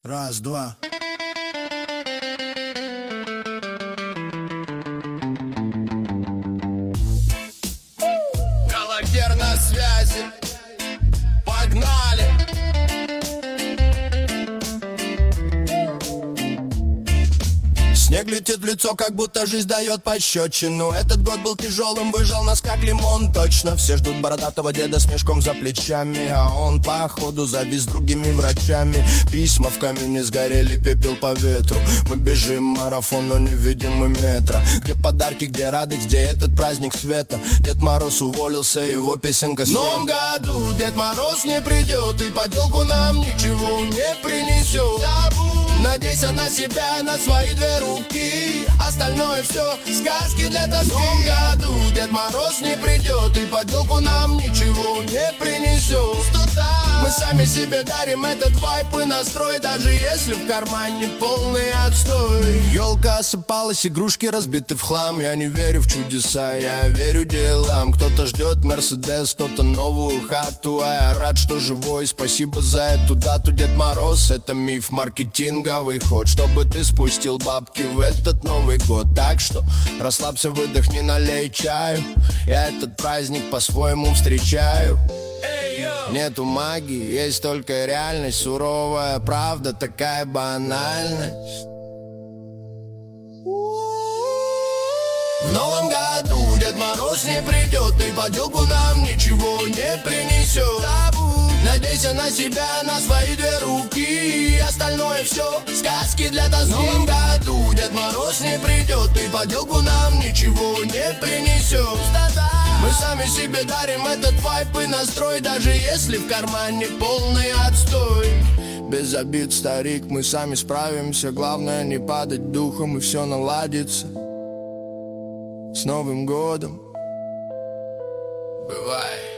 Раз, два. Галактер на связи. Погнали! Снег летит в лицо, как будто жизнь дает пощечину. Этот год был тяжелым, выжал нас как лимон, точно. Все ждут бородатого деда с мешком за плечами, а он походу завис с другими врачами. Письма в камине сгорели, пепел по ветру. Мы бежим марафон, но не видим мы метра. Где подарки, где радость, где этот праздник света? Дед Мороз уволился, его песенка спета. В новом году Дед Мороз не придет, и поделку нам ничего не принесет. Надейся на себя, на свои две руки. Остальное все сказки для тоски. В новом году Дед Мороз не придет, и поделку нам ничего не принесет. Мы сами себе дарим этот вайп и настрой, даже если в кармане полный отстой. Елка осыпалась, игрушки разбиты в хлам. Я не верю в чудеса, я верю делам. Кто-то ждет Мерседес, кто-то новую хату, а я рад, что живой. Спасибо за эту дату, Дед Мороз. Это миф, маркетинговый ход, чтобы ты спустил бабки в этот Новый год. Так что расслабься, выдохни, налей чаю. Я этот праздник по-своему встречаю. Нету магии, есть только реальность. Суровая правда, такая банальность. В новом году Дед Мороз не придет, и поделку нам ничего не принесет. Надейся на себя, на свои две руки. Остальное все сказки для тоски. В новом году Дед Мороз не придет, и поделку нам ничего не принесет. Мы сами себе дарим этот вайп и настрой, даже если в кармане полный отстой. Без обид, старик, мы сами справимся. Главное не падать духом, и все наладится. С Новым годом! Бывай!